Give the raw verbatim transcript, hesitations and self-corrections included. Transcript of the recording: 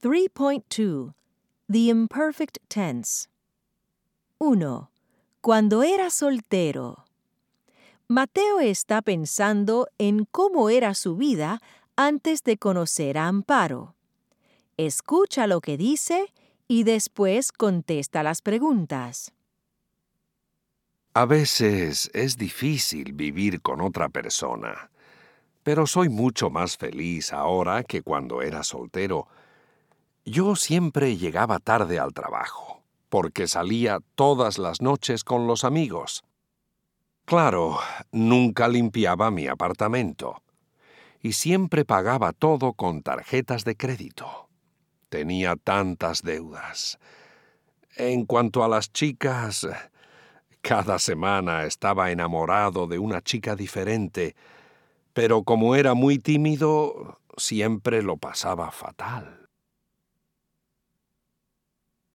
three point two. The Imperfect Tense. uno. Cuando era soltero. Mateo está pensando en cómo era su vida antes de conocer a Amparo. Escucha lo que dice y después contesta las preguntas. A veces es difícil vivir con otra persona, pero soy mucho más feliz ahora que cuando era soltero. Yo siempre llegaba tarde al trabajo, porque salía todas las noches con los amigos. Claro, nunca limpiaba mi apartamento, y siempre pagaba todo con tarjetas de crédito. Tenía tantas deudas. En cuanto a las chicas, cada semana estaba enamorado de una chica diferente, pero como era muy tímido, siempre lo pasaba fatal.